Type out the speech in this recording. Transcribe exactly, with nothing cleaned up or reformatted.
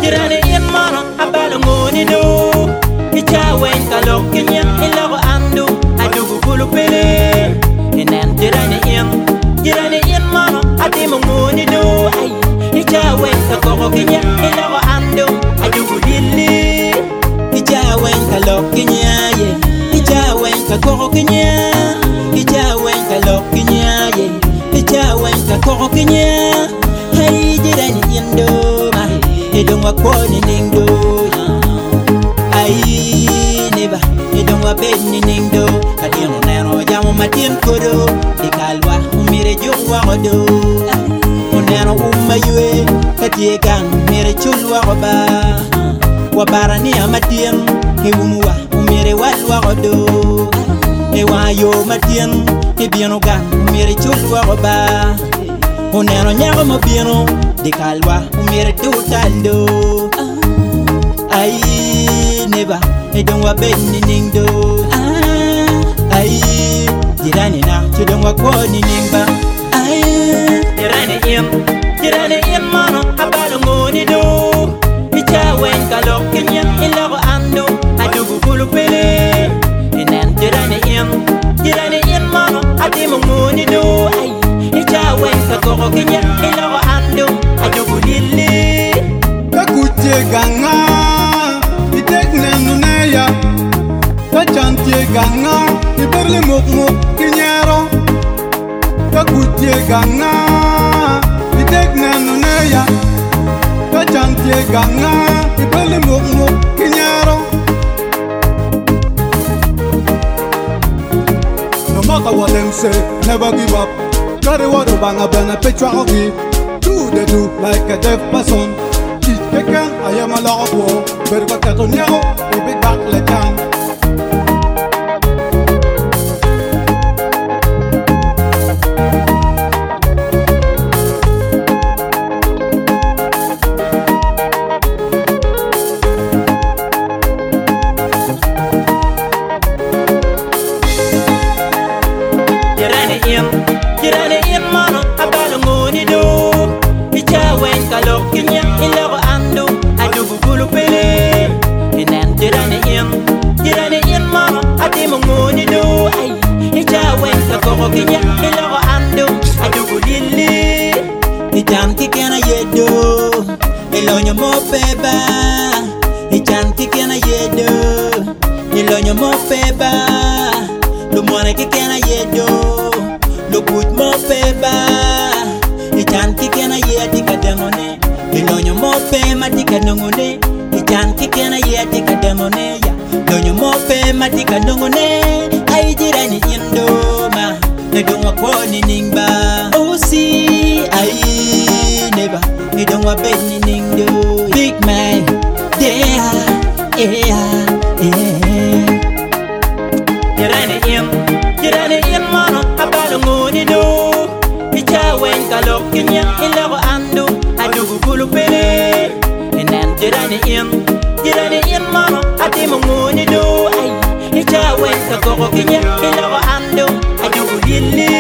jirani in mano abalo ngoni do icha wen kalok kinya ilago andu adugu kulu pele inen jirani in jirani in mano adimo ngoni do ay icha wen kalok kinya ilago andu adugu dilli icha wen kalok kinya ye icha wen kalok kinya icha wen kalok kinya ye icha wen kalok kinya hey jirani indo Idong wa kwoni ningdo Ay neba Idong wa bed ni ningdo Kadino nero jamo matin kodo Ikalwa umire jungwa kodo Unero umayue Katie gang umire chulwa koba Wabarani amatin Iwumuwa umire walwa kodo Ewa yo matin Ibiano gang umire chulwa koba Unero nyago mabiano Dikalwa umire tutando Ay neba Idong wa ben ni ningdo Ay jirani na chudong wa kwa ni ningba Ay jirani im Jirani im mano abalo ngoni do Icha wen kalok kinya ilago ando Adugu kulu pele Inen jirani im Jirani im mano adimo ngoni do Ay icha wen kakoko kinya ilago ando Adugu lili Kakutie ganga Itek nenu neya Kachantie ganga Iberli muk muk kinyero Kakutie ganga Itek nenu neya Kachantie ganga Iberli muk muk kinyero No matter what them say, never give up Carry water bang a bang a picture of me Do they do like a deaf person Teach they can, I am a lot of war Better go get on yellow, baby back like jam Jirani im Jirani im mano abalo ngoni do Icha wen kalok kinya ilago ando Adugu kulu pele Inen jirani im Jirani im mano adimo ngoni do Ay Icha wen kalok kinya ilago ando Adugu lili Ichan kikena yedo Ilonyo mo peba Ichan kikena yedo Ilonyo mo peba Lumwane kikena yedo Lo put mo peba Ichan kikena ye tika demone Ilonyo mo pe matika nongone Ichan kikena ye tika demone ya Lonyo mo pe matika nongone Ay jirani indoma Nedongwa kwoni ningba Oh si ay neba Nedongwa beni ningdo Big man Dea Ea Ea Jirani im Jirani im mano abalo ngoni do Icha wen kalok kinya ilago ando Adugu kulu pele Inen jirani im Jirani im mano adimo ngoni do Ay Icha wen kalok kinya ilago ando Adugu lili